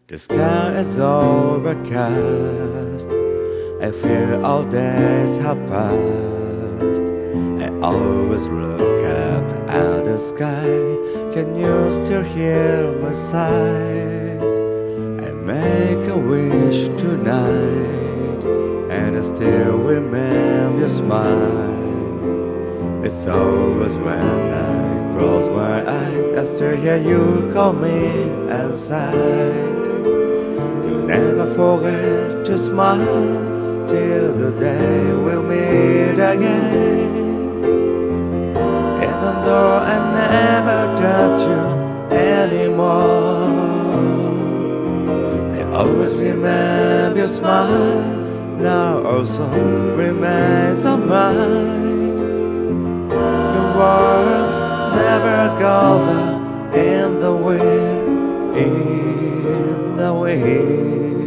The sky is overcast. I feel all days have passed. I always look up at the sky. Can you still hear my sigh? I make a wish tonight, and I still remember your smile. It's always when I close my eyes, I still hear you call me inside. You never forget to smile till the day we'll meet again. Even though I never touch you anymore, I always remember your smile. Now also remains on mine. Your words never goes out in the wind, in the wind.